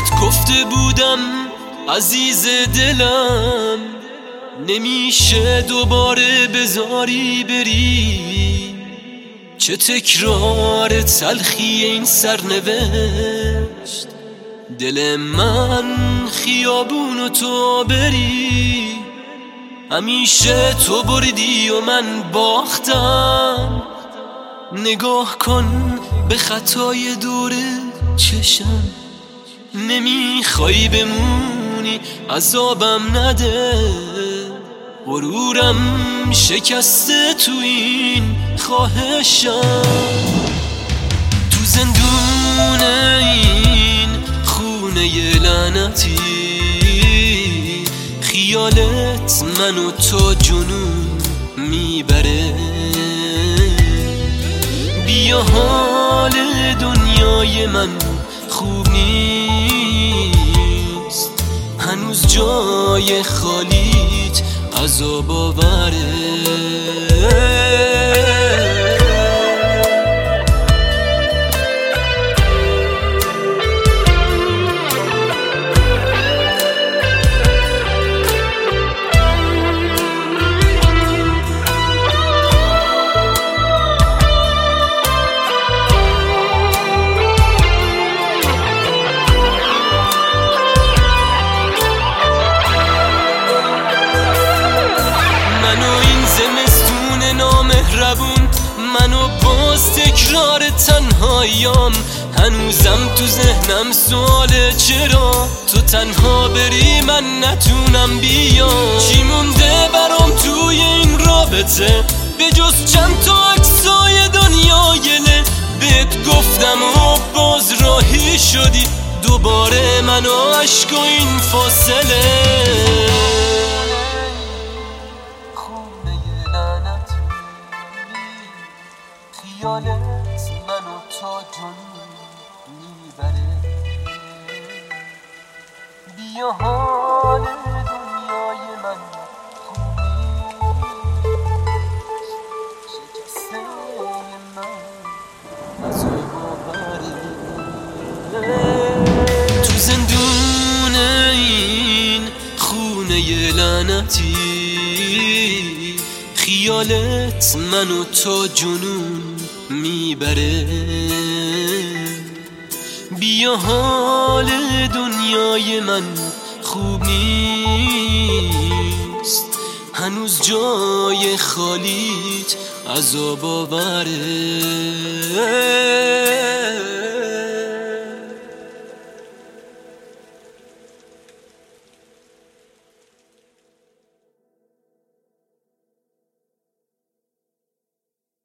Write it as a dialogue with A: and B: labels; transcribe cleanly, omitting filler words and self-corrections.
A: بهت گفته بودم عزیز دلم، نمیشه دوباره بذاری بری. چه تکرار تلخی این سرنوشت، دل من خیابون تو بری. همیشه تو بردی و من باختم، نگاه کن به خطای دور چشم. نمیخوای بمونی عذابم نده، غرورم شکسته تو این خواهشم. تو زندون این خونه لعنتی، خیالت منو تا جنون میبره. بیا حال دنیای من خوب نیست، هنوز جای خالیت عذاب آوره. نامهربون منو باز تکرار تنهاییام، هنوزم تو ذهنم سواله چرا تو تنها بری من نتونم بیام. چی مونده برام توی این رابطه به جز چند تا عکسای دنیایله؟ بهت گفتم و باز راهی شدی دوباره منو عشق و این فاصله. خیالت منو تا جنون میبره. بیا حال دنیای من خوب نیست، شکسته من عذاب آوره. تو زندون این خونه لعنتی، خیالت منو تا جنون میبره. بیا حال دنیای من خوب نیست، هنوز جای خالیت عذاب آوره.